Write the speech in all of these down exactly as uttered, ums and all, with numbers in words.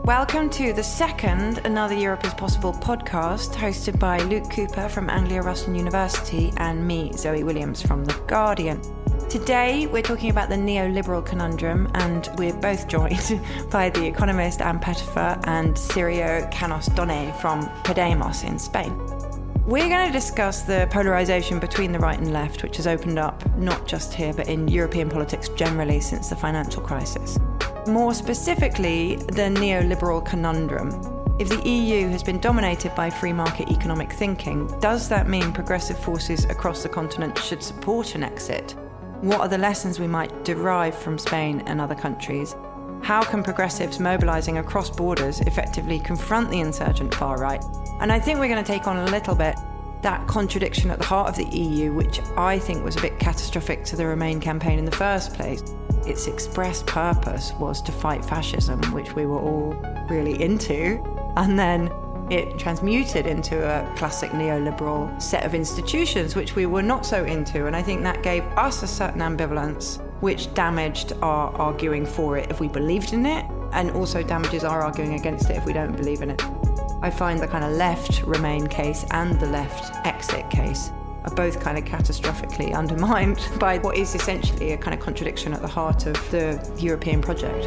Welcome to the second Another Europe is Possible podcast, hosted by Luke Cooper from Anglia Ruskin University and me, Zoe Williams from The Guardian. Today we're talking about the neoliberal conundrum, and we're both joined by The Economist Ann Pettifer and Sirio Canos Donné from Podemos in Spain. We're going to discuss the polarisation between the right and left, which has opened up not just here but in European politics generally since the financial crisis. More specifically, the neoliberal conundrum. If the E U has been dominated by free market economic thinking, does that mean progressive forces across the continent should support an exit? What are the lessons we might derive from Spain and other countries? How can progressives mobilising across borders effectively confront the insurgent far right? And I think we're going to take on a little bit that contradiction at the heart of the E U, which I think was a bit catastrophic to the Remain campaign in the first place. Its express purpose was to fight fascism, which we were all really into, and then it transmuted into a classic neoliberal set of institutions, which we were not so into, and I think that gave us a certain ambivalence, which damaged our arguing for it if we believed in it, and also damages our arguing against it if we don't believe in it. I find the kind of left Remain case and the left exit case are both kind of catastrophically undermined by what is essentially a kind of contradiction at the heart of the European project.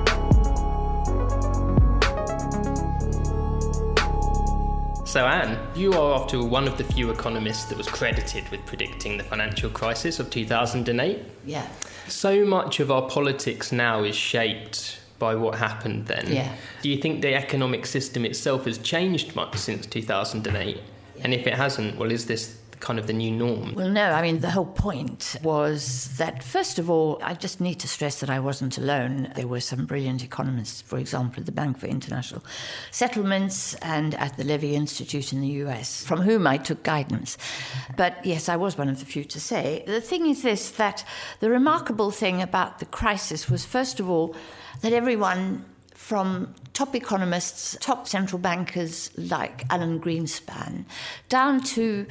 So Anne, you are after all one of the few economists that was credited with predicting the financial crisis of two thousand eight. Yeah. So much of our politics now is shaped by what happened then. Yeah. Do you think the economic system itself has changed much since two thousand eight? Yeah. And if it hasn't, well, is this kind of the new norm? Well, no, I mean, the whole point was that, first of all, I just need to stress that I wasn't alone. There were some brilliant economists, for example, at the Bank for International Settlements and at the Levy Institute in the U S, from whom I took guidance. But yes, I was one of the few to say. The thing is this, that the remarkable thing about the crisis was, first of all, that everyone from top economists, top central bankers like Alan Greenspan, down to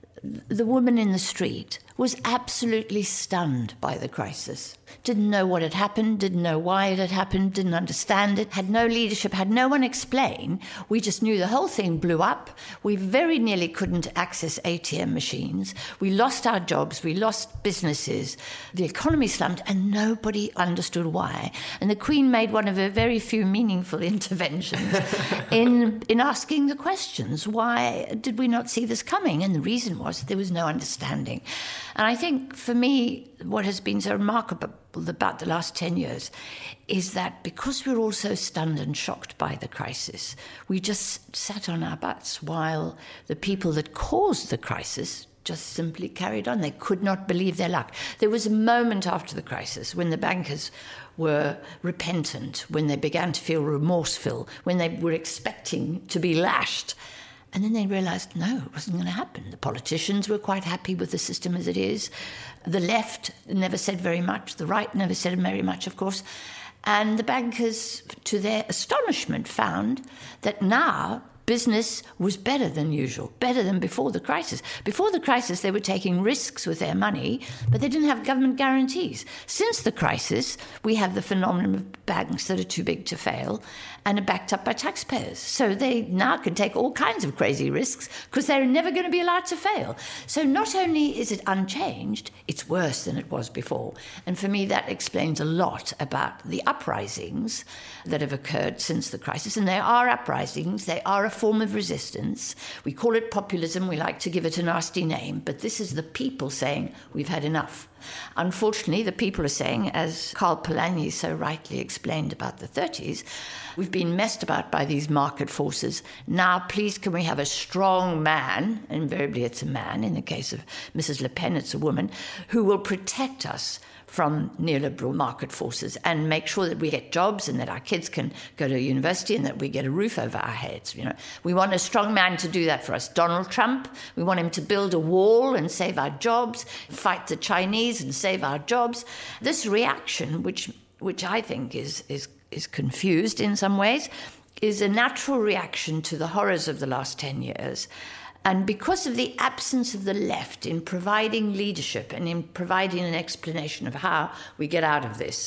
the woman in the street, was absolutely stunned by the crisis. Didn't know what had happened, didn't know why it had happened, didn't understand it, had no leadership, had no one explain. We just knew the whole thing blew up. We very nearly couldn't access A T M machines. We lost our jobs, we lost businesses. The economy slumped and nobody understood why. And the Queen made one of her very few meaningful interventions in, in asking the questions. Why did we not see this coming? And the reason was there was no understanding. And I think, for me, what has been so remarkable about the last ten years is that because we're all so stunned and shocked by the crisis, we just sat on our butts while the people that caused the crisis just simply carried on. They could not believe their luck. There was a moment after the crisis when the bankers were repentant, when they began to feel remorseful, when they were expecting to be lashed. And then they realised, no, it wasn't going to happen. The politicians were quite happy with the system as it is. The left never said very much. The right never said very much, of course. And the bankers, to their astonishment, found that now business was better than usual, better than before the crisis. Before the crisis, they were taking risks with their money, but they didn't have government guarantees. Since the crisis, we have the phenomenon of banks that are too big to fail and are backed up by taxpayers. So they now can take all kinds of crazy risks because they're never going to be allowed to fail. So not only is it unchanged, it's worse than it was before. And for me, that explains a lot about the uprisings that have occurred since the crisis. And they are uprisings. They are a form of resistance. We call it populism. We like to give it a nasty name. But this is the people saying, we've had enough. Unfortunately, the people are saying, as Karl Polanyi so rightly explained about the thirties, we've been messed about by these market forces. Now, please, can we have a strong man, invariably it's a man, in the case of Missus Le Pen, it's a woman, who will protect us from neoliberal market forces and make sure that we get jobs and that our kids can go to university and that we get a roof over our heads. You know, we want a strong man to do that for us. Donald Trump, we want him to build a wall and save our jobs, fight the Chinese and save our jobs. This reaction, which which I think is is is confused in some ways, is a natural reaction to the horrors of the last ten years. And because of the absence of the left in providing leadership and in providing an explanation of how we get out of this,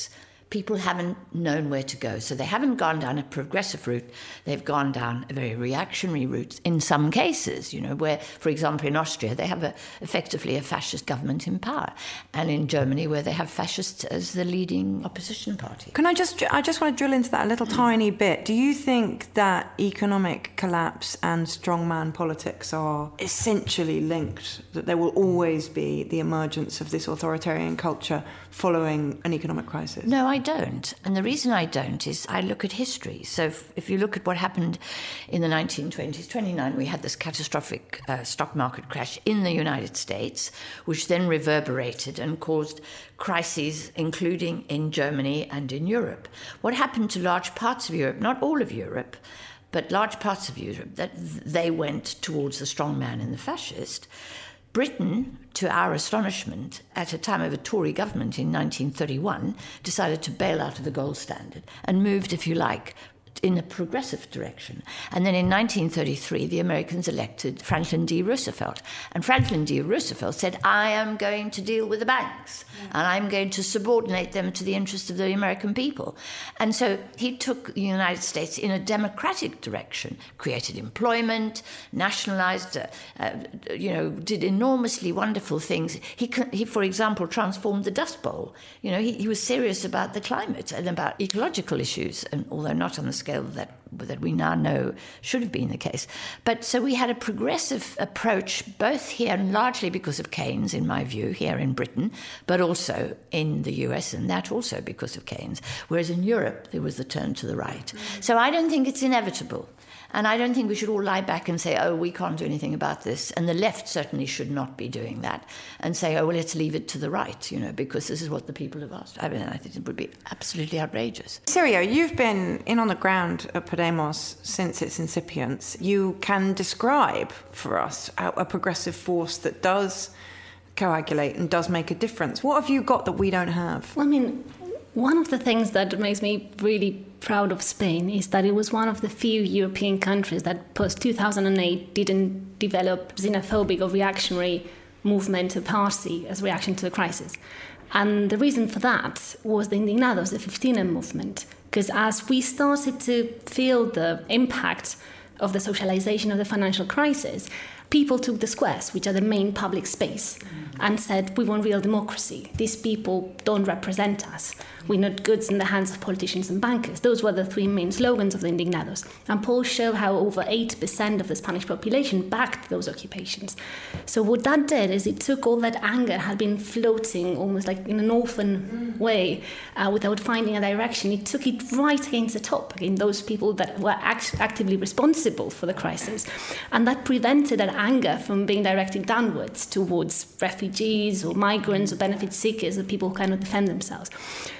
people haven't known where to go. So they haven't gone down a progressive route. They've gone down a very reactionary route in some cases, you know, where, for example, in Austria, they have a, effectively a fascist government in power. And in Germany, where they have fascists as the leading opposition party. Can I just, I just want to drill into that a little tiny bit. Do you think that economic collapse and strongman politics are essentially linked, that there will always be the emergence of this authoritarian culture following an economic crisis? No, I don't. And the reason I don't is I look at history. So if, if you look at what happened in the nineteen twenties, twenty-nine, we had this catastrophic uh, stock market crash in the United States, which then reverberated and caused crises, including in Germany and in Europe. What happened to large parts of Europe, not all of Europe, but large parts of Europe, that they went towards the strongman and the fascist. Britain, to our astonishment, at a time of a Tory government in nineteen thirty-one, decided to bail out of the gold standard and moved, if you like, in a progressive direction. And then in nineteen thirty-three, the Americans elected Franklin D. Roosevelt. And Franklin D. Roosevelt said, I am going to deal with the banks, and I'm going to subordinate them to the interests of the American people. And so he took the United States in a democratic direction, created employment, nationalized, uh, uh, you know, did enormously wonderful things. He, he, for example, transformed the Dust Bowl. You know, he, he was serious about the climate and about ecological issues, and although not on the scale that that we now know should have been the case. But so we had a progressive approach, both here, and largely because of Keynes, in my view, here in Britain, but also in the U S, and that also because of Keynes. Whereas in Europe, there was the turn to the right. Mm-hmm. So I don't think it's inevitable. And I don't think we should all lie back and say, oh, we can't do anything about this. And the left certainly should not be doing that and say, oh, well, let's leave it to the right, you know, because this is what the people have asked. I mean, I think it would be absolutely outrageous. Sirio, you've been in on the ground at Podemos since its incipience. You can describe for us a, a progressive force that does coagulate and does make a difference. What have you got that we don't have? Well, I mean, one of the things that makes me really proud of Spain is that it was one of the few European countries that post two thousand eight didn't develop xenophobic or reactionary movement or party as reaction to the crisis. And the reason for that was the Indignados, the fifteen M movement, because as we started to feel the impact of the socialization of the financial crisis, people took the squares, which are the main public space, mm-hmm. and said, we want real democracy. These people don't represent us. We're not goods in the hands of politicians and bankers. Those were the three main slogans of the Indignados. And polls show how over eighty percent of the Spanish population backed those occupations. So what that did is it took all that anger had been floating almost like in an orphan mm. way uh, without finding a direction. It took it right against the top, against those people that were act- actively responsible for the crisis. And that prevented that anger from being directed downwards towards refugees or migrants or benefit seekers or people who cannot defend themselves.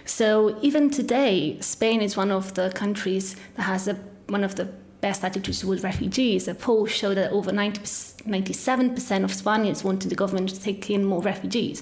So even today, Spain is one of the countries that has a, one of the best attitudes towards refugees. A poll showed that over ninety, ninety-seven percent of Spaniards wanted the government to take in more refugees.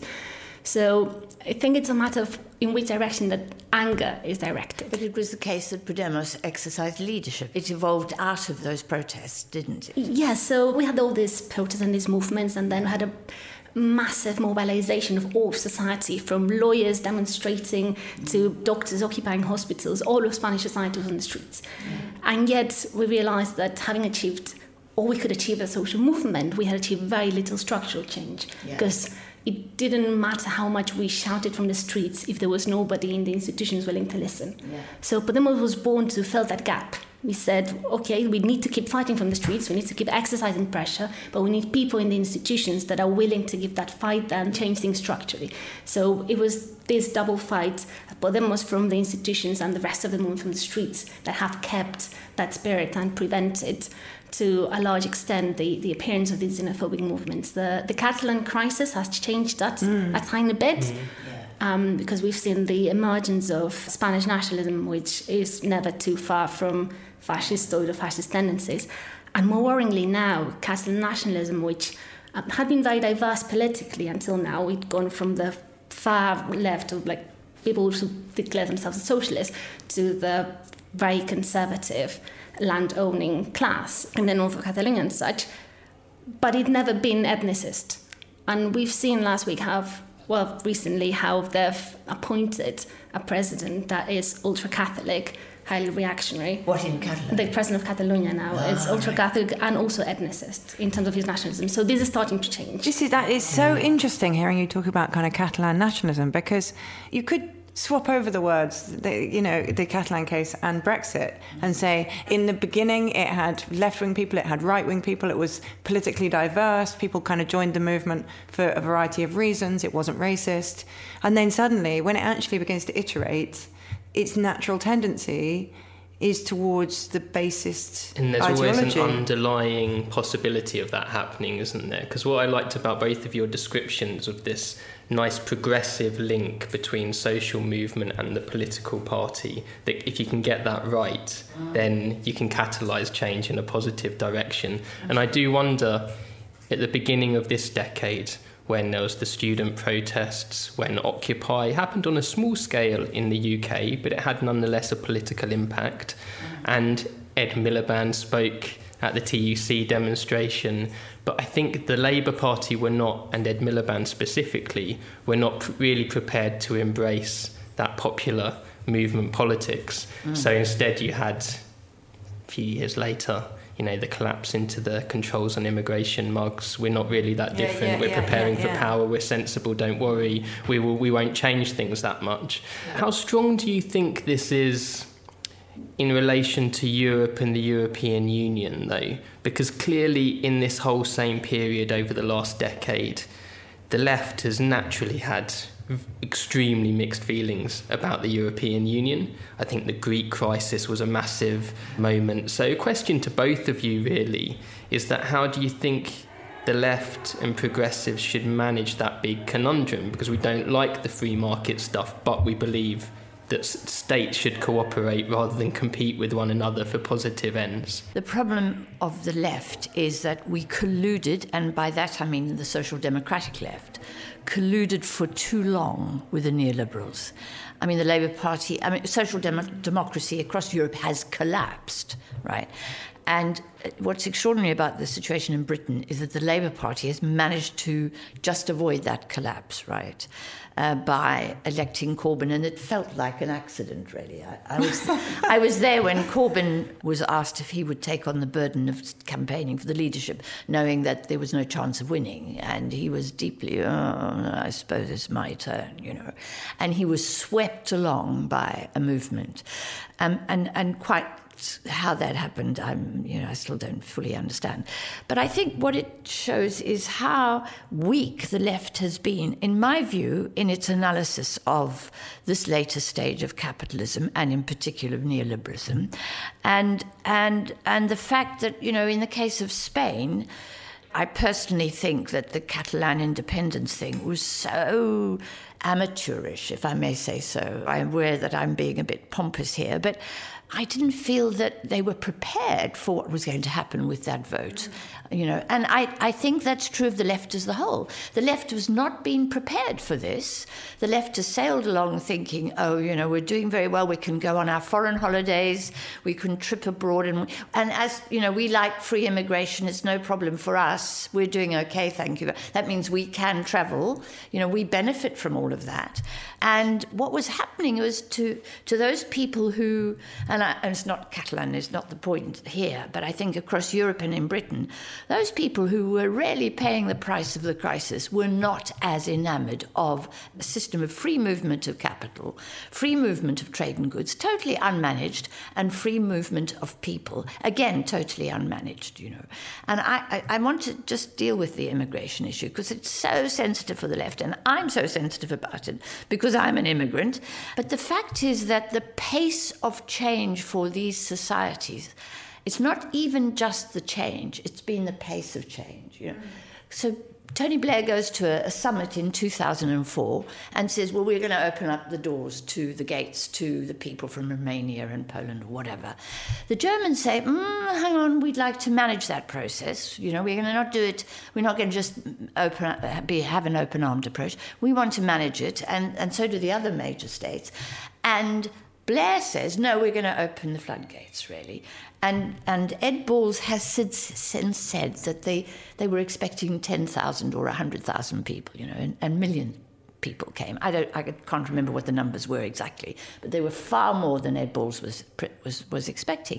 So I think it's a matter of in which direction that anger is directed. But it was the case that Podemos exercised leadership. It evolved out of those protests, didn't it? Yes, yeah, so we had all these protests and these movements, and then we had a massive mobilization of all of society, from lawyers demonstrating to doctors occupying hospitals. All of Spanish society was on the streets. Mm. And yet we realized that having achieved all we could achieve as a social movement, we had achieved very little structural change, because yeah. it didn't matter how much we shouted from the streets if there was nobody in the institutions willing to listen. Yeah. So Podemos was born to fill that gap. We said, okay, we need to keep fighting from the streets, we need to keep exercising pressure, but we need people in the institutions that are willing to give that fight and change things structurally. So it was this double fight, Podemos from the institutions and the rest of the movement from the streets, that have kept that spirit and prevented, to a large extent, the, the appearance of these xenophobic movements. The, the Catalan crisis has changed that mm. a tiny bit. Mm. Um, because we've seen the emergence of Spanish nationalism, which is never too far from fascist or fascist tendencies. And more worryingly now, Catalan nationalism, which uh, had been very diverse politically until now. We'd gone from the far left of like people who declare themselves as socialists to the very conservative land-owning class in the north of Catalonia and such. But it'd never been ethnicist. And we've seen last week how well, recently how they've appointed a president that is ultra-Catholic, highly reactionary. What in Catalonia? The president of Catalonia now Ah, is ultra-Catholic right. and also ethnicist in terms of his nationalism. So this is starting to change. This is that is so interesting hearing you talk about kind of Catalan nationalism, because you could swap over the words, the, you know, the Catalan case and Brexit, and say in the beginning it had left-wing people, it had right-wing people, it was politically diverse, people kind of joined the movement for a variety of reasons, it wasn't racist, and then suddenly when it actually begins to iterate, its natural tendency is towards the basist And there's ideology. always an underlying possibility of that happening, isn't there? Because what I liked about both of your descriptions of this nice progressive link between social movement and the political party, that if you can get that right, mm. then you can catalyse change in a positive direction. Mm. And I do wonder, at the beginning of this decade, when there was the student protests, when Occupy happened on a small scale in the U K, but it had nonetheless a political impact. And Ed Miliband spoke at the T U C demonstration. But I think the Labour Party were not, and Ed Miliband specifically, were not really prepared to embrace that popular movement politics. Mm. So instead you had, a few years later, you know, the collapse into the controls on immigration mugs. We're not really that yeah, different. Yeah, we're yeah, preparing yeah, for yeah. power. We're sensible. Don't worry. We will. We won't change things that much. Yeah. How strong do you think this is in relation to Europe and the European Union, though? Because clearly, in this whole same period over the last decade, the left has naturally had extremely mixed feelings about the European Union. I think the Greek crisis was a massive moment. So a question to both of you really is that how do you think the left and progressives should manage that big conundrum? Because we don't like the free market stuff, but we believe that states should cooperate rather than compete with one another for positive ends. The problem of the left is that we colluded, and by that I mean the social democratic left, colluded for too long with the neoliberals. I mean, the Labour Party, I mean, social dem- democracy across Europe has collapsed, right? And what's extraordinary about the situation in Britain is that the Labour Party has managed to just avoid that collapse, right, uh, by electing Corbyn. And it felt like an accident, really. I, I was I was there when Corbyn was asked if he would take on the burden of campaigning for the leadership, knowing that there was no chance of winning. And he was deeply, oh, I suppose it's my turn, you know. And he was swept along by a movement. Um, and, and quite... how that happened, I'm, you know, I still don't fully understand. But I think what it shows is how weak the left has been, in my view, in its analysis of this later stage of capitalism and in particular of neoliberalism. And, and, and the fact that, you know, in the case of Spain, I personally think that the Catalan independence thing was so amateurish, if I may say so. I'm aware that I'm being a bit pompous here, but I didn't feel that they were prepared for what was going to happen with that vote, you know. And I, I think that's true of the left as a whole. The left has not been prepared for this. The left has sailed along thinking, oh, you know, we're doing very well. We can go on our foreign holidays. We can trip abroad. And, and as, you know, we like free immigration. It's no problem for us. We're doing okay, thank you. That means we can travel. You know, we benefit from all of that. And what was happening was to, to those people who... And, I, and it's not Catalan, it's not the point here, but I think across Europe and in Britain, those people who were really paying the price of the crisis were not as enamoured of a system of free movement of capital, free movement of trade and goods, totally unmanaged, and free movement of people, again, totally unmanaged, you know. And I, I, I want to just deal with the immigration issue because it's so sensitive for the left, and I'm so sensitive about it because I'm an immigrant. But the fact is that the pace of change for these societies, it's not even just the change, it's been the pace of change, you know. Mm. So Tony Blair goes to a, a summit in two thousand four and says, well, we're going to open up the doors to the gates to the people from Romania and Poland or whatever. The Germans say, mm, hang on, we'd like to manage that process. You know, we're going to not do it, we're not going to just open be, have an open-armed approach. We want to manage it, and, and so do the other major states. And Blair says, no, we're going to open the floodgates, really. And and Ed Balls has since, since said that they, they were expecting ten thousand or one hundred thousand people, you know, and, and million people came. I don't, I can't remember what the numbers were exactly, but they were far more than Ed Balls was was was expecting,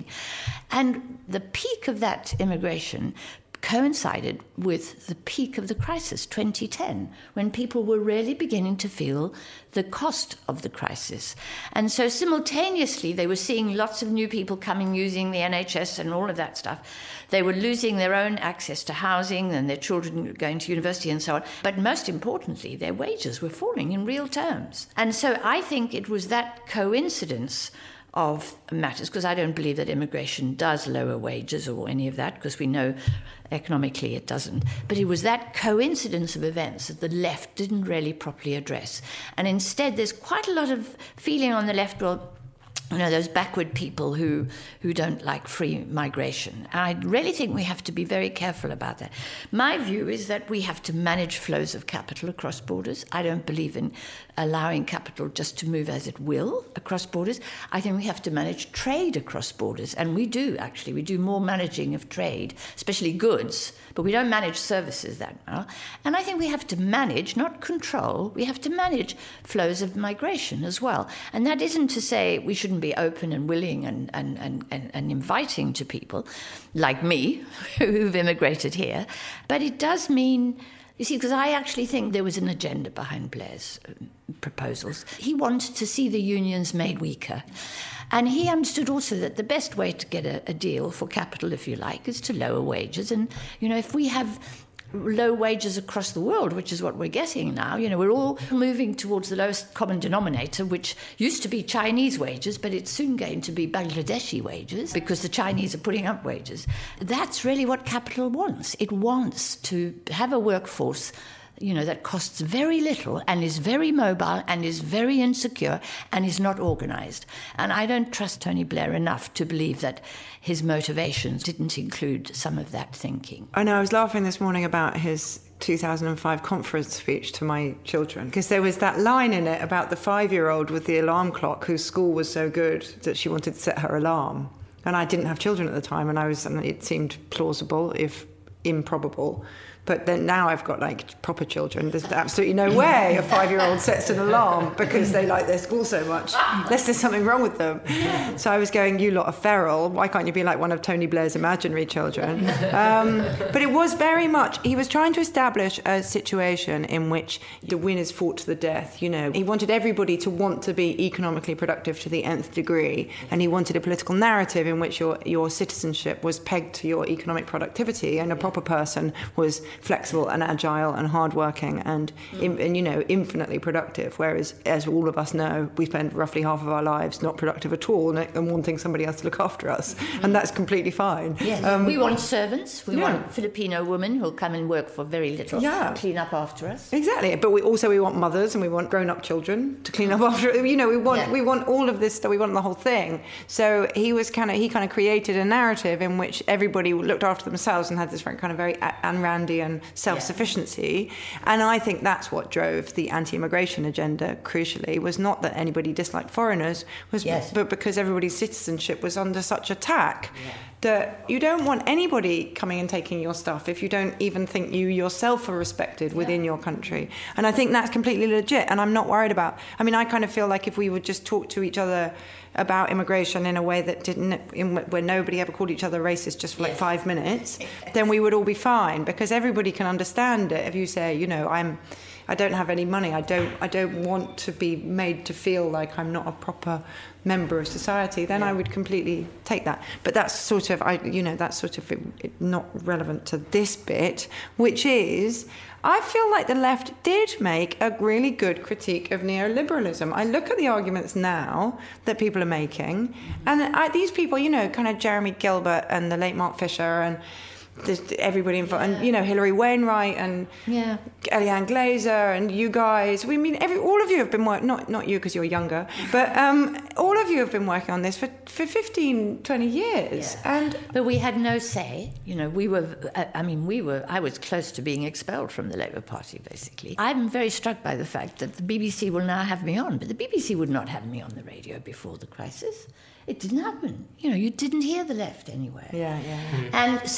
and the peak of that immigration coincided with the peak of the crisis, twenty ten, when people were really beginning to feel the cost of the crisis. And so simultaneously, they were seeing lots of new people coming using the N H S and all of that stuff. They were losing their own access to housing and their children going to university and so on. But most importantly, their wages were falling in real terms. And so I think it was that coincidence of matters, because I don't believe that immigration does lower wages or any of that, because we know economically it doesn't. But it was that coincidence of events that the left didn't really properly address. And instead, there's quite a lot of feeling on the left, well, you know, those backward people who, who don't like free migration. And I really think we have to be very careful about that. My view is that we have to manage flows of capital across borders. I don't believe in allowing capital just to move as it will across borders. I think we have to manage trade across borders. And we do, actually. We do more managing of trade, especially goods, but we don't manage services that well. And I think we have to manage, not control, we have to manage flows of migration as well. And that isn't to say we shouldn't be open and willing and, and, and, and, and inviting to people like me who've immigrated here. But it does mean, you see, because I actually think there was an agenda behind Blair's um, proposals. He wanted to see the unions made weaker. And he understood also that the best way to get a, a deal for capital, if you like, is to lower wages. And, you know, if we have low wages across the world, which is what we're getting now, you know, we're all moving towards the lowest common denominator, which used to be Chinese wages, but it's soon going to be Bangladeshi wages because the Chinese are putting up wages. That's really what capital wants. It wants to have a workforce, you know, that costs very little and is very mobile and is very insecure and is not organised. And I don't trust Tony Blair enough to believe that his motivations didn't include some of that thinking. I know, I was laughing this morning about his two thousand five conference speech to my children, because there was that line in it about the five-year-old with the alarm clock whose school was so good that she wanted to set her alarm. And I didn't have children at the time, and I was, and it seemed plausible, if improbable. But then now I've got, like, proper children. There's absolutely no way a five-year-old sets an alarm because they like their school so much, unless there's something wrong with them. So I was going, you lot are feral. Why can't you be like one of Tony Blair's imaginary children? Um, but it was very much, he was trying to establish a situation in which the winners fought to the death, you know. He wanted everybody to want to be economically productive to the nth degree, and he wanted a political narrative in which your, your citizenship was pegged to your economic productivity, and a proper person was flexible and agile and hardworking and, mm. and, you know, infinitely productive. Whereas, as all of us know, we spend roughly half of our lives not productive at all and wanting somebody else to look after us. Mm. And that's completely fine. Yes. Um, we want servants. We yeah. want Filipino women who'll come and work for very little, yeah. clean up after us. Exactly. But we also we want mothers and we want grown-up children to clean up after. You know, we want yeah. we want all of this stuff. We want the whole thing. So he was kind of he kind of created a narrative in which everybody looked after themselves and had this kind of very Ayn Randian self-sufficiency. Yeah. And I think that's what drove the anti-immigration agenda, crucially, was not that anybody disliked foreigners, was yes. but because everybody's citizenship was under such attack yeah. that you don't want anybody coming and taking your stuff if you don't even think you yourself are respected within yeah. your country. And I think that's completely legit, and I'm not worried about... I mean, I kind of feel like if we would just talk to each other about immigration in a way that didn't, in, where nobody ever called each other racist just for like yes. five minutes, then we would all be fine, because everybody can understand it. If you say, you know, I'm, I don't have any money, I don't, I don't want to be made to feel like I'm not a proper member of society, then yeah. I would completely take that. But that's sort of, I, you know, that's sort of not relevant to this bit, which is, I feel like the left did make a really good critique of neoliberalism. I look at the arguments now that people are making, and I, these people, you know, kind of Jeremy Gilbert and the late Mark Fisher and everybody involved, yeah. and you know, Hilary Wainwright and yeah. Eliane Glazer and you guys. We mean, every all of you have been working, not not you because you're younger, but um, all of you have been working on this for, for fifteen, twenty years. Yeah. And but we had no say. You know, we were. I mean, we were. I was close to being expelled from the Labour Party, basically. I'm very struck by the fact that the B B C will now have me on, but the B B C would not have me on the radio before the crisis. It didn't happen. You know, you didn't hear the left anywhere. Yeah, yeah. yeah. And so we, we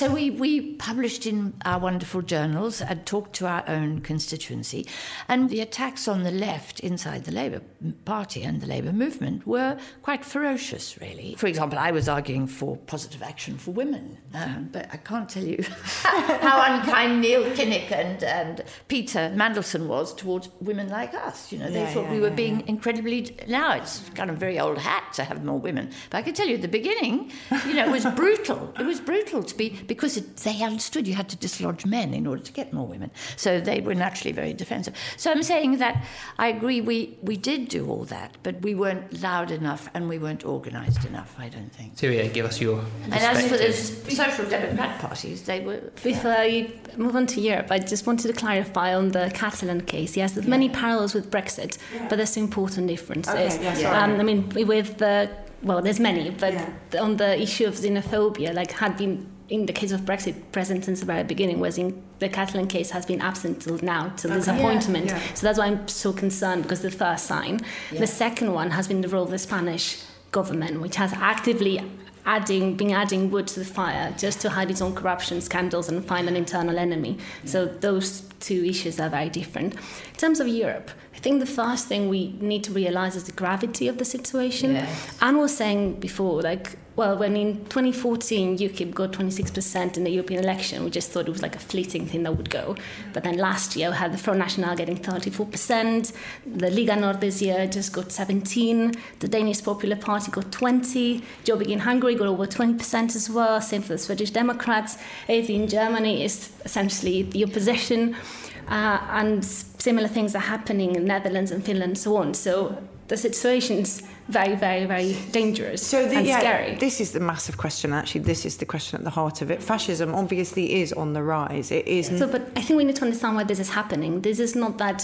we published in our wonderful journals and talked to our own constituency. And the attacks on the left inside the Labour Party and the Labour movement were quite ferocious, really. For example, I was arguing for positive action for women, um, but I can't tell you how unkind Neil Kinnock and, and Peter Mandelson was towards women like us. You know, they yeah, thought yeah, we were yeah, being yeah. incredibly... Now it's kind of very old hat to have more women. But I can tell you at the beginning, you know, it was brutal. It was brutal to be... Because it, they understood you had to dislodge men in order to get more women. So they were naturally very defensive. So I'm saying that I agree we, we did do all that, but we weren't loud enough and we weren't organised enough, I don't think. Cyria, give us your And as for the Social Democrat parties, they were... Before I move on to Europe, I just wanted to clarify on the Catalan case. Yes, there's many parallels with Brexit, yeah. but there's important differences. Okay, yeah, sorry. Um, I mean, with the... Well, there's many, but yeah. on the issue of xenophobia, like had been, in the case of Brexit, present since the very beginning, whereas in the Catalan case has been absent till now, till okay. disappointment. Yeah, yeah. So that's why I'm so concerned, because the first sign. Yeah. The second one has been the role of the Spanish government, which has actively adding, been adding wood to the fire just to hide its own corruption scandals and find an internal enemy. Yeah. So those two issues are very different. In terms of Europe, I think the first thing we need to realise is the gravity of the situation. Yes. Anne was saying before, like, well, when in twenty fourteen UKIP got twenty-six percent in the European election, we just thought it was like a fleeting thing that would go. But then last year we had the Front National getting thirty-four percent, the Liga Nord this year just got seventeen, the Danish Popular Party got twenty, Jobbik in Hungary got over twenty percent as well, same for the Swedish Democrats, A F D in Germany is essentially the opposition, uh, and similar things are happening in Netherlands and Finland and so on. So the situation's very, very, very dangerous so the, and yeah, scary. This is the massive question, actually. This is the question at the heart of it. Fascism obviously is on the rise. It is. So, but I think we need to understand why this is happening. This is not that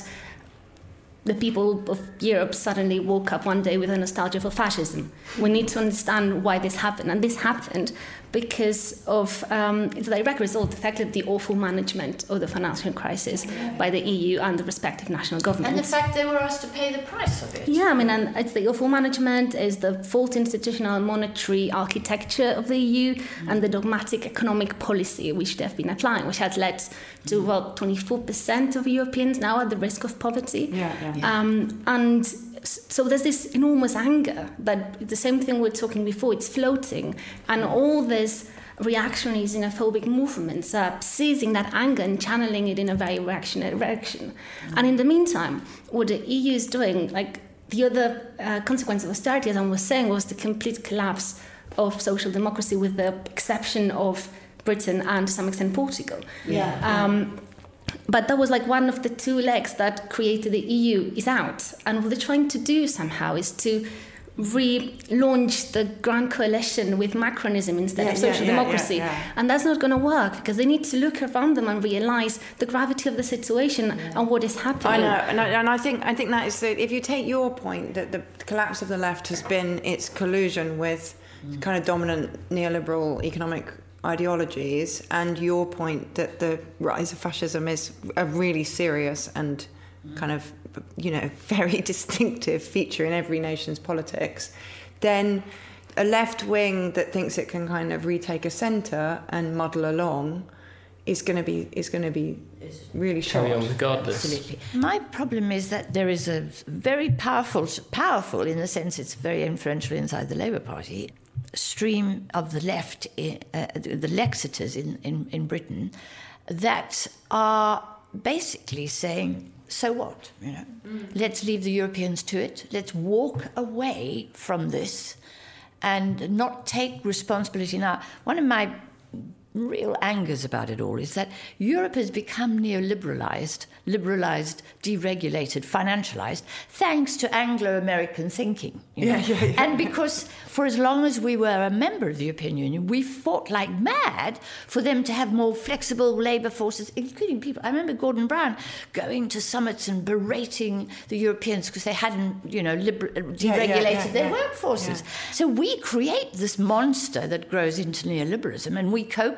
the people of Europe suddenly woke up one day with a nostalgia for fascism. We need to understand why this happened. And this happened because of, um, it's a direct result, effectively, of the awful management of the financial crisis by the E U and the respective national governments. And the fact they were asked to pay the price of it. Yeah, I mean, and it's the awful management, it's the faulty institutional and monetary architecture of the E U, mm. and the dogmatic economic policy which they've been applying, which has led to, well, twenty-four percent of Europeans now at the risk of poverty. Yeah, yeah. Yeah. Um, and so there's this enormous anger that the same thing we were talking before, it's floating, and all these reactionary xenophobic movements are seizing that anger and channeling it in a very reactionary direction. Mm-hmm. And in the meantime, what the E U is doing, like the other uh, consequence of austerity, as I was saying, was the complete collapse of social democracy, with the exception of Britain and to some extent Portugal. Yeah. Um, But that was like one of the two legs that created the E U is out. And what they're trying to do somehow is to relaunch the grand coalition with Macronism instead yeah, of social yeah, yeah, democracy. Yeah, yeah. And that's not going to work, because they need to look around them and realise the gravity of the situation yeah. and what is happening. I know, and I, and I think I think that is the, if you take your point that the collapse of the left has been its collusion with mm. kind of dominant neoliberal economic ideologies, and your point that the rise of fascism is a really serious and kind of, you know, very distinctive feature in every nation's politics, then a left wing that thinks it can kind of retake a centre and muddle along is going to be is going to be really short. Carry on regardless. Absolutely. My problem is that there is a very powerful, powerful in the sense it's very influential inside the Labour Party, stream of the left, uh, the Lexiters in, in, in Britain, that are basically saying, so what? You know, mm. let's leave the Europeans to it. Let's walk away from this and not take responsibility. Now, one of my real angers about it all is that Europe has become neoliberalised, liberalised, deregulated, financialised, thanks to Anglo-American thinking. You know? yeah, yeah, yeah. And because for as long as we were a member of the European Union, we fought like mad for them to have more flexible labour forces, including people. I remember Gordon Brown going to summits and berating the Europeans because they hadn't, you know, liber- deregulated yeah, yeah, yeah, their yeah. workforces. Yeah. So we create this monster that grows into neoliberalism, and we co-create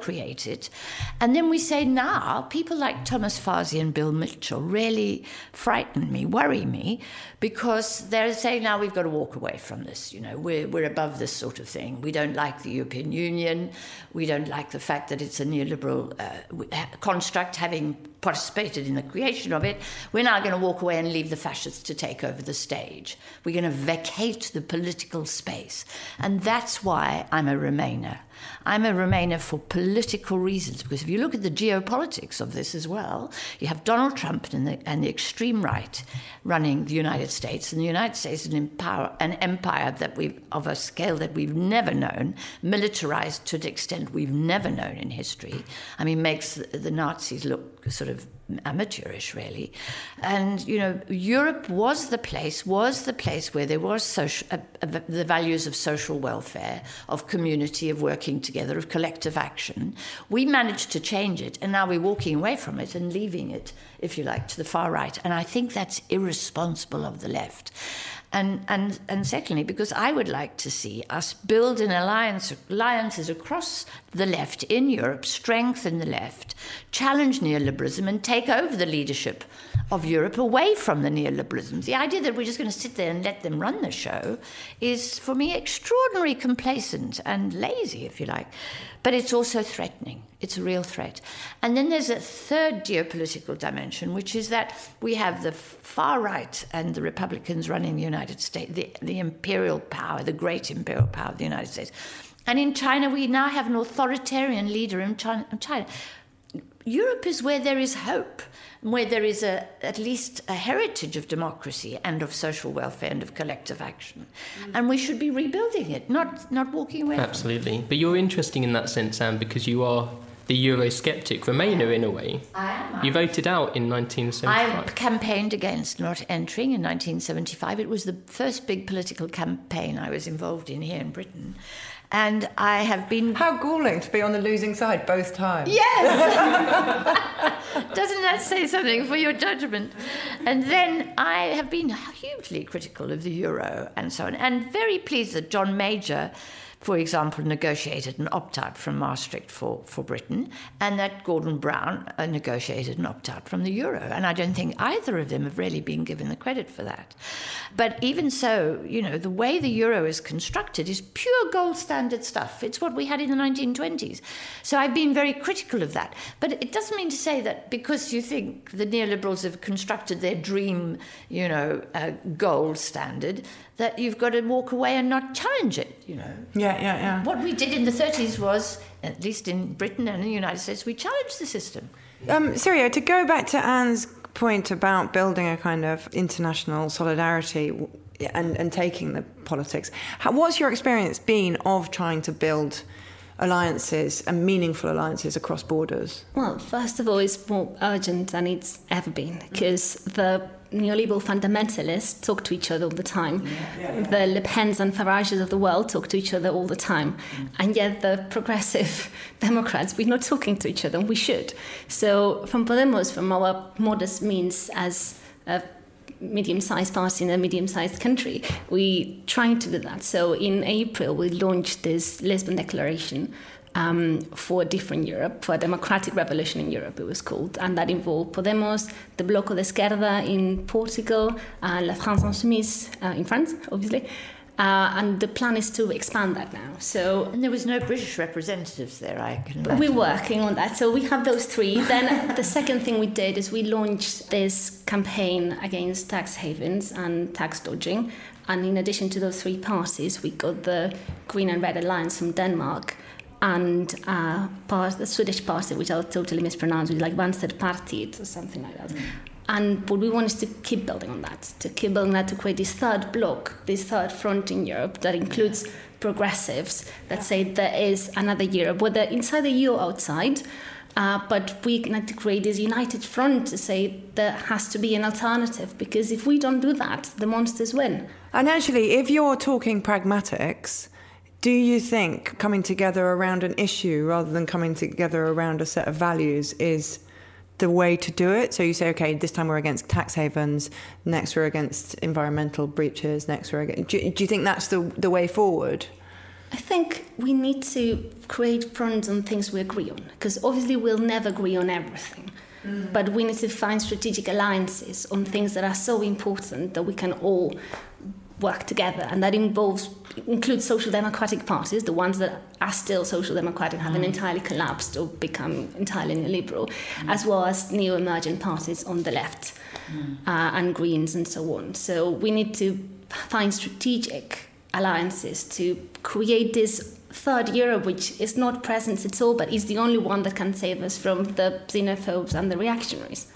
create it. And then we say now, people like Thomas Farsi and Bill Mitchell really frighten me, worry me, because they're saying now we've got to walk away from this. You know, we're, we're above this sort of thing. We don't like the European Union. We don't like the fact that it's a neoliberal uh, construct, having participated in the creation of it. We're now going to walk away and leave the fascists to take over the stage. We're going to vacate the political space. And that's why I'm a Remainer. I'm a Remainer for political reasons, because if you look at the geopolitics of this as well, you have Donald Trump and the, and the extreme right running the United States, and the United States is an, empower, an empire that we've, of a scale that we've never known, militarized to the extent we've never known in history. I mean, makes the, the Nazis look sort of amateurish, really. And, you know, Europe was the place, was the place where there was social, uh, uh, the values of social welfare, of community, of working together, of collective action. We managed to change it, and now we're walking away from it and leaving it, if you like, to the far right. And I think that's irresponsible of the left. And, and and secondly, because I would like to see us build an alliance, alliances across the left in Europe, strengthen the left, challenge neoliberalism and take over the leadership of Europe away from the neoliberalism. The idea that we're just going to sit there and let them run the show is, for me, extraordinarily complacent and lazy, if you like. But it's also threatening. It's a real threat. And then there's a third geopolitical dimension, which is that we have the far right and the Republicans running the United States, the, the imperial power, the great imperial power of the United States. And in China, we now have an authoritarian leader in China. China. Europe is where there is hope, where there is a, at least a heritage of democracy and of social welfare and of collective action. Mm. And we should be rebuilding it, not, not walking away Absolutely. from it. But you're interesting in that sense, Anne, because you are the Eurosceptic, Remainer in a way. I am. You voted out in nineteen seventy-five. I campaigned against not entering in nineteen seventy-five. It was the first big political campaign I was involved in here in Britain. And I have been... How galling to be on the losing side both times. Yes! Doesn't that say something for your judgment? And then I have been hugely critical of the euro and so on, and very pleased that John Major, for example, negotiated an opt-out from Maastricht for, for Britain, and that Gordon Brown uh, negotiated an opt-out from the euro. And I don't think either of them have really been given the credit for that. But even so, you know, the way the euro is constructed is pure gold standard stuff. It's what we had in the nineteen twenties. So I've been very critical of that. But it doesn't mean to say that because you think the neoliberals have constructed their dream, you know, uh, gold standard, that you've got to walk away and not challenge it, you know. Yeah, yeah, yeah. What we did in the thirties was, at least in Britain and in the United States, we challenged the system. Um, Cyria, to go back to Anne's point about building a kind of international solidarity and, and taking the politics, how, what's your experience been of trying to build alliances and meaningful alliances across borders? Well, first of all, it's more urgent than it's ever been, because the neoliberal fundamentalists talk to each other all the time. Yeah, yeah, yeah. The Le Pens and Farages of the world talk to each other all the time. Mm. And yet the progressive Democrats, we're not talking to each other, and we should. So from Podemos, from our modest means as a medium-sized party in a medium-sized country, we trying to do that. So in April, we launched this Lisbon Declaration Um, for a different Europe, for a democratic revolution in Europe, it was called. And that involved Podemos, the Bloco de Esquerda in Portugal, and La France Insoumise uh, in France, obviously. Uh, and the plan is to expand that now. So, and there was no British representatives there, I can imagine. We're working on that. So we have those three. Then the second thing we did is we launched this campaign against tax havens and tax dodging. And in addition to those three parties, we got the Green and Red Alliance from Denmark, and uh, part, the Swedish party, which I'll totally mispronounce, which is like Vänsterpartiet or something like that. Mm. And what we want is to keep building on that, to keep building that, to create this third bloc, this third front in Europe that includes progressives that say there is another Europe, whether inside the E U or outside, uh, but we need to create this united front to say there has to be an alternative, because if we don't do that, the monsters win. And actually, if you're talking pragmatics, do you think coming together around an issue rather than coming together around a set of values is the way to do it? So you say, okay, this time we're against tax havens, next we're against environmental breaches, next we're against... Do, do you think that's the the way forward? I think we need to create fronts on things we agree on, because obviously we'll never agree on everything. Mm. But we need to find strategic alliances on things that are so important that we can all work together, and that involves includes social democratic parties, the ones that are still social democratic, haven't mm. entirely collapsed or become entirely neoliberal, mm. as well as neo-emergent parties on the left, mm. uh, and Greens and so on. So we need to find strategic alliances to create this third Europe, which is not present at all, but is the only one that can save us from the xenophobes and the reactionaries.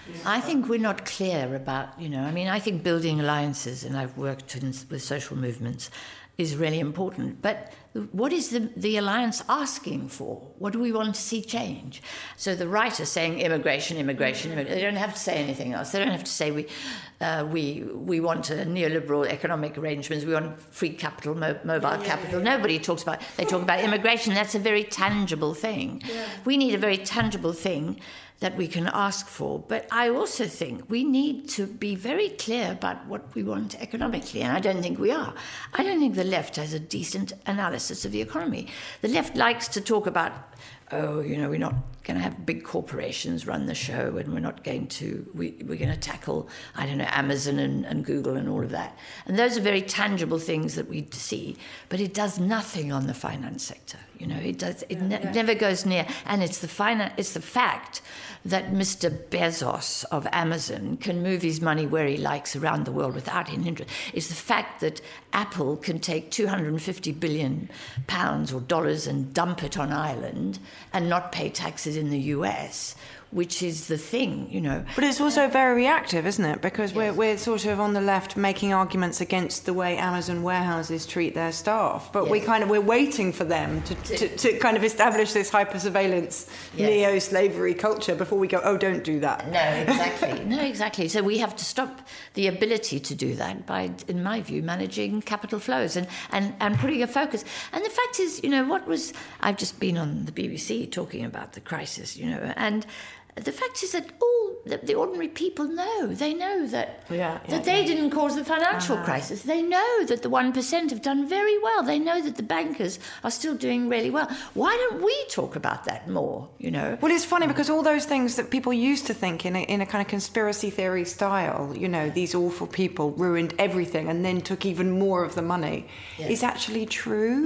I think we're not clear about, you know, I mean, I think building alliances, and I've worked in, with social movements, is really important. But what is the, the alliance asking for? What do we want to see change? So the right are saying immigration, immigration, immigration. They don't have to say anything else. They don't have to say we uh, we we want a neoliberal economic arrangements. We want free capital, mo- mobile yeah, capital. Yeah, yeah. Nobody talks about. They talk about immigration. That's a very tangible thing. Yeah. We need a very tangible thing that we can ask for. But I also think we need to be very clear about what we want economically, and I don't think we are. I don't think the left has a decent analysis of the economy. The left likes to talk about, oh, you know, we're not going to have big corporations run the show, and we're not going to, we, we're going to tackle, I don't know, Amazon and, and Google and all of that. And those are very tangible things that we see, but it does nothing on the finance sector. You know, it does. It ne- yeah. never goes near, and it's the finan- It's the fact that Mister Bezos of Amazon can move his money where he likes around the world without any interest. It's the fact that Apple can take two hundred fifty billion pounds or dollars and dump it on Ireland and not pay taxes in the U S, which is the thing, you know. But it's also very reactive, isn't it? Because yes. we're we're sort of on the left making arguments against the way Amazon warehouses treat their staff, but yes. we kind of we're waiting for them to, to, to kind of establish this hyper surveillance yes. neo-slavery culture before we go, oh, don't do that. No, exactly. no, exactly. So we have to stop the ability to do that by, in my view, managing capital flows and, and, and putting a focus. And the fact is, you know, what was I've just been on the B B C talking about the crisis, you know, and the fact is that all the, the ordinary people know. They know that yeah, yeah, that they yeah. didn't cause the financial uh-huh. crisis. They know that the one percent have done very well. They know that the bankers are still doing really well. Why don't we talk about that more, you know? Well, it's funny because all those things that people used to think in a, in a kind of conspiracy theory style, you know, these awful people ruined everything and then took even more of the money, yes. is actually true.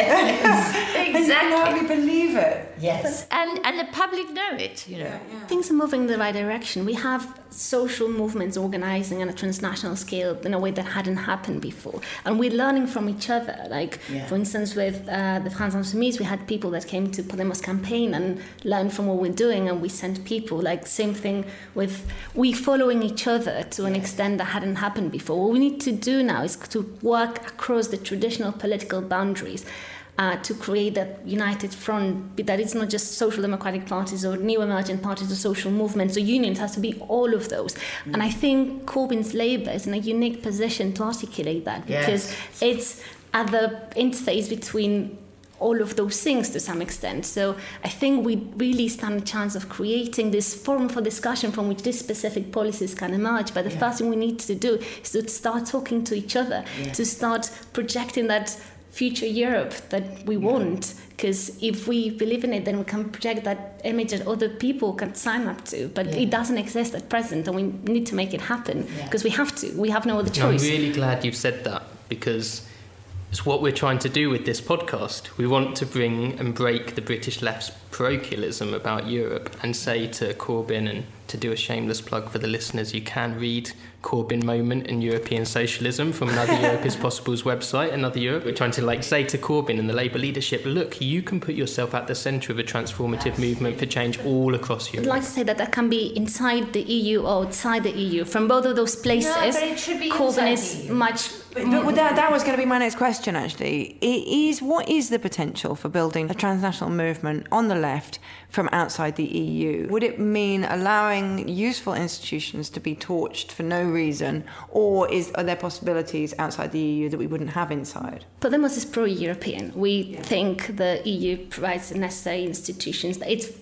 Yes, exactly. And you can hardly believe it. Yes. And, and the public know it, you know. Yeah. Yeah. Things are moving in the right direction. We have social movements organizing on a transnational scale in a way that hadn't happened before. And we're learning from each other. Like, yeah. for instance, with uh, the France Insoumise, we had people that came to Podemos campaign and learned from what we're doing, and we sent people. Like, same thing with we following each other to an extent that hadn't happened before. What we need to do now is to work across the traditional political boundaries Uh, to create that united front, that it's not just social democratic parties or new emergent parties or social movements or unions, it has to be all of those. Mm. And I think Corbyn's Labour is in a unique position to articulate that, because yes. it's at the interface between all of those things to some extent. So I think we really stand a chance of creating this forum for discussion from which these specific policies can emerge. But the yeah. first thing we need to do is to start talking to each other, yeah. to start projecting that future Europe that we want, because if we believe in it, then we can project that image that other people can sign up to, but yeah. it doesn't exist at present, and we need to make it happen, because yeah. we have to. We have no other choice. I'm really glad you've said that, because it's what we're trying to do with this podcast. We want to bring and break the British left's parochialism about Europe and say to Corbyn, and to do a shameless plug for the listeners, you can read Corbyn Moment in European Socialism from Another Europe is Possible's website, Another Europe. We're trying to like say to Corbyn and the Labour leadership, look, you can put yourself at the centre of a transformative movement for change all across Europe. I'd like to say that that can be inside the E U or outside the E U. From both of those places, no, but it should be Corbyn is much... But, but that, that was going to be my next question, actually. It is, what is the potential for building a transnational movement on the left from outside the E U? Would it mean allowing useful institutions to be torched for no reason, or is are there possibilities outside the E U that we wouldn't have inside? Podemos is pro-European. We yeah. think the E U provides the necessary institutions. It's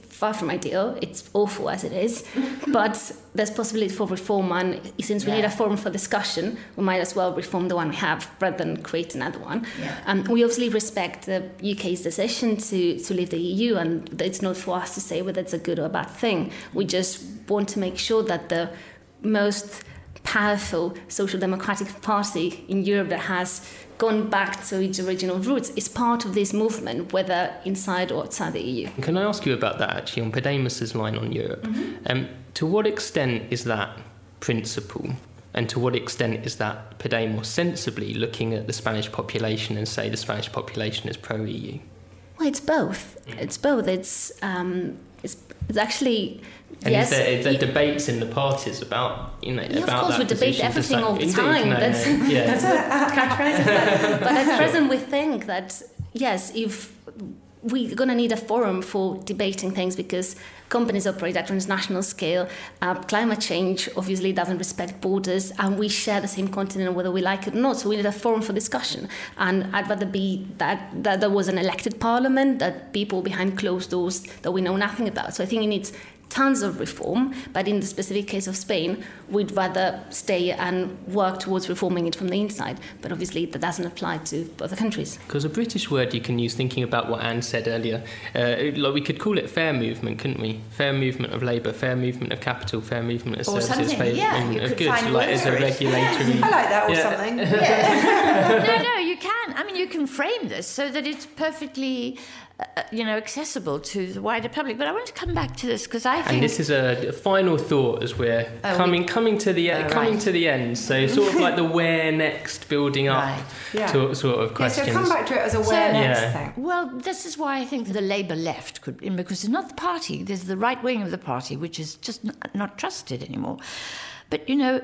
far from ideal. It's awful as it is, but there's possibility for reform, and since we yeah. need a forum for discussion, we might as well reform the one we have rather than create another one. Yeah. Um, we obviously respect the U K's decision to, to leave the E U, and it's not for us to say whether it's a good or a bad thing. We just want to make sure that the most powerful social democratic party in Europe that has gone back to its original roots is part of this movement, whether inside or outside the E U. Can I ask you about that, actually, on Podemos's line on Europe? Mm-hmm. Um, to what extent is that principle, and to what extent is that Podemos sensibly looking at the Spanish population and say the Spanish population is pro-E U? Well, it's both. It's both. It's um, it's, it's actually... And yes, is there, is there it, debates in the parties about, you know, yeah, about of course, that we debate everything all the Indeed, time. No, that's no, yeah. that's what characterizes that. But at present, we think that, yes, if we're going to need a forum for debating things because companies operate at transnational scale, uh, climate change obviously doesn't respect borders, and we share the same continent whether we like it or not, so we need a forum for discussion. And I'd rather be that, that there was an elected parliament, that people behind closed doors that we know nothing about. So I think it needs tons of reform, but in the specific case of Spain, we'd rather stay and work towards reforming it from the inside. But obviously that doesn't apply to other countries. Because a British word you can use, thinking about what Anne said earlier, uh, like we could call it fair movement, couldn't we? Fair movement of labour, fair movement of capital, fair movement of or services, fair yeah, movement of goods, like as a regulatory... I like that, or yeah. something. Yeah. no, no, you can. I mean, you can frame this so that it's perfectly... Uh, you know, accessible to the wider public. But I want to come back to this because I think... And this is a final thought as we're oh, coming we... coming to the oh, coming right. to the end. So sort of like the where next building up right. yeah. to, sort of questions. Yeah, so come back to it as a where so, next yeah. thing. Well, this is why I think the Labour left could, because it's not the party. There's the right wing of the party, which is just not, not trusted anymore. But, you know,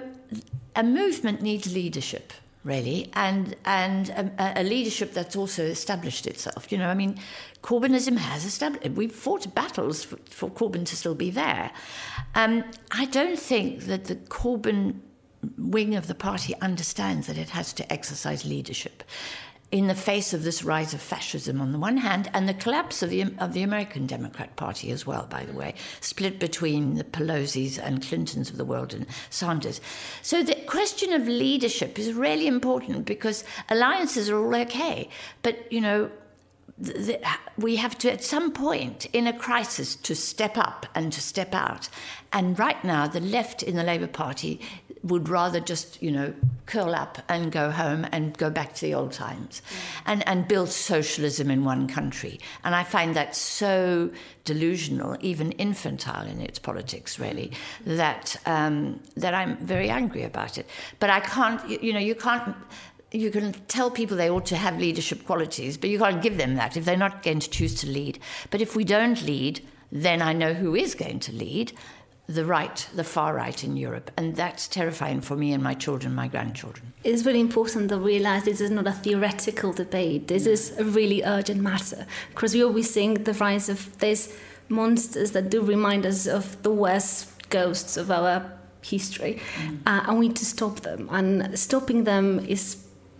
a movement needs leadership, really, and and a, a leadership that's also established itself. You know, I mean, Corbynism has established... We've fought battles for, for Corbyn to still be there. Um, I don't think that the Corbyn wing of the party understands that it has to exercise leadership in the face of this rise of fascism on the one hand, and the collapse of the of the American Democrat Party as well, by the way, split between the Pelosi's and Clintons of the world and Sanders. So the question of leadership is really important because alliances are all okay, but, you know, the, the, we have to, at some point in a crisis, to step up and to step out. And right now, the left in the Labour Party would rather just, you know, curl up and go home and go back to the old times mm. and, and build socialism in one country. And I find that so delusional, even infantile in its politics, really, that um, that I'm very angry about it. But I can't, you, you know, you can't... You can tell people they ought to have leadership qualities, but you can't give them that if they're not going to choose to lead. But if we don't lead, then I know who is going to lead, the right, the far right in Europe. And that's terrifying for me and my children, my grandchildren. It's really important to realise this is not a theoretical debate. This is a really urgent matter, because we're always seeing the rise of these monsters that do remind us of the worst ghosts of our history. Mm. Uh, and we need to stop them. And stopping them is...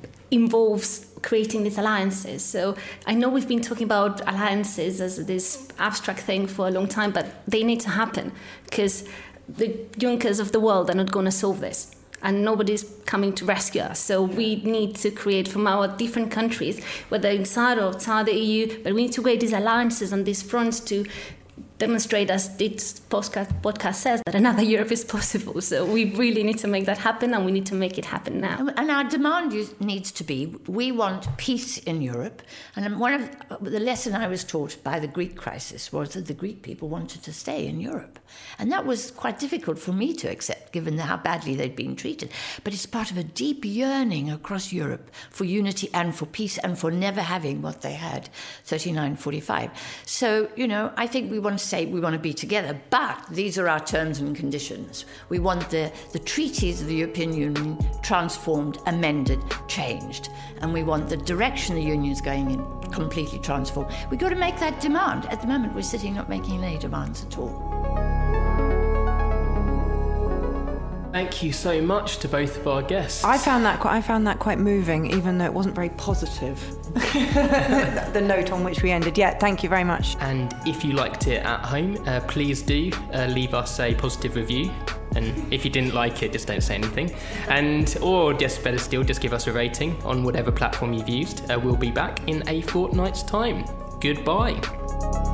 involves creating these alliances. So I know we've been talking about alliances as this abstract thing for a long time, but they need to happen because the Junckers of the world are not going to solve this, and nobody's coming to rescue us. So we need to create from our different countries, whether inside or outside the E U, but we need to create these alliances and these fronts to demonstrate, as this podcast, podcast says, that another Europe is possible. So we really need to make that happen, and we need to make it happen now. And our demand needs to be, we want peace in Europe. And one of the lesson I was taught by the Greek crisis was that the Greek people wanted to stay in Europe. And that was quite difficult for me to accept, given how badly they'd been treated. But it's part of a deep yearning across Europe for unity and for peace and for never having what they had, thirty-nine forty-five. So, you know, I think we want to say we want to be together, but these are our terms and conditions. We want the, the treaties of the European Union transformed, amended, changed. And we want the direction the Union's going in completely transformed. We've got to make that demand. At the moment, we're sitting not making any demands at all. Thank you so much to both of our guests. I found that quite, I found that quite moving, even though it wasn't very positive. The note on which we ended. Yeah, thank you very much. And if you liked it at home, uh, please do uh, leave us a positive review. And if you didn't like it, just don't say anything. And, or just better still, just give us a rating on whatever platform you've used. Uh, we'll be back in a fortnight's time. Goodbye.